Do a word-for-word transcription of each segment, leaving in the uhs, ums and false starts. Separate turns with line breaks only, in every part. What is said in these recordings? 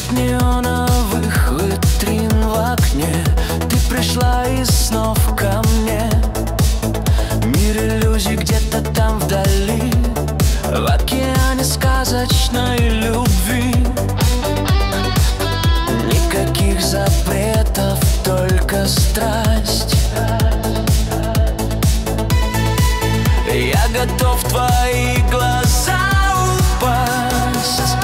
Свет неоновых витрин в окне, ты пришла из снов ко мне. Мир иллюзий где-то там вдали, в океане сказочной любви. Никаких запретов, только страсть. Я готов в твои глаза упасть.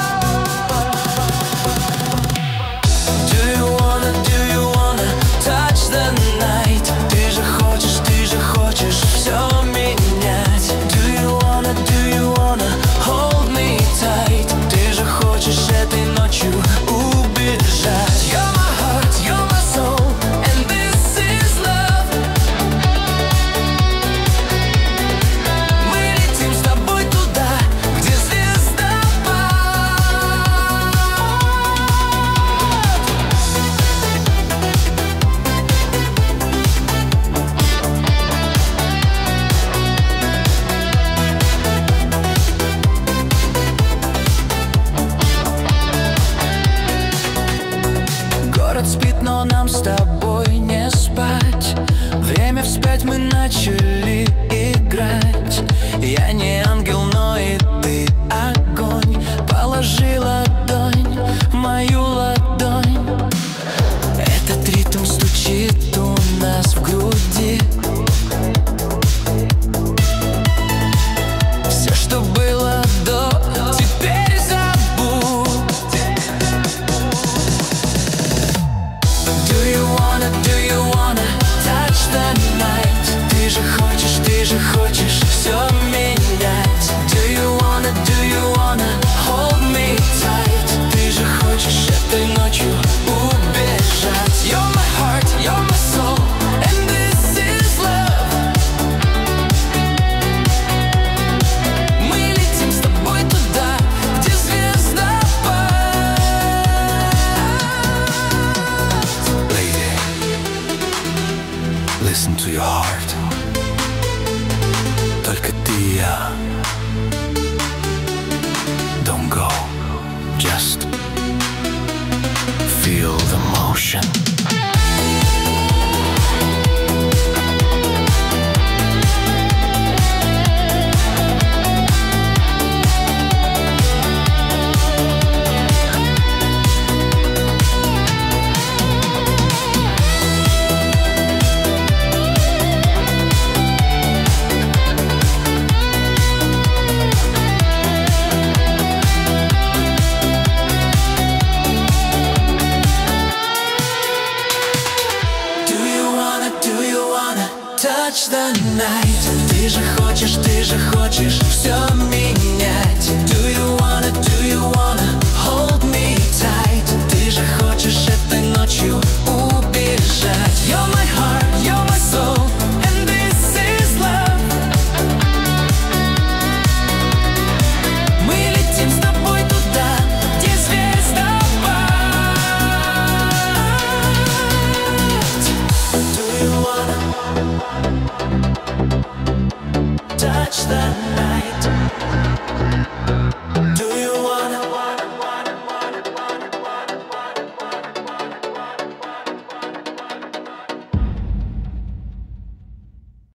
Do you wanna, do you wanna touch the night? Ты же хочешь, ты же хочешь все менять. Do you wanna, do you wanna hold me tight? Ты же хочешь этой ночью убежать. You're my heart, you're my soul, and this is love. Мы летим с тобой туда, где звездопад. Город спит, но нам с тобой не спать. Время вспять, мы начали играть. Я не ангел, но и ты огонь. Положи ладонь в мою ладонь. Этот ритм стучит у нас в груди. Все, что было до, теперь забудь. Do you wanna, do you wanna touch the night? Ты же хочешь, ты же хочешь все менять. Do you wanna, do you wanna hold me tight? Ты же хочешь этой ночью убежать. You're my heart, you're my soul, and this is love. Мы летим с тобой туда, где звездопад. Lady, listen to your heart. Только ты и я. Don't go, just feel the motion. Touch the night. Ты же хочешь, ты же хочешь все менять. Do you wanna, do you wanna hold me tight? Ты же хочешь этой ночью убежать. You're my heart, you're my soul, and this is love. Мы летим с тобой туда, где звездопад. Do you wanna touch the night?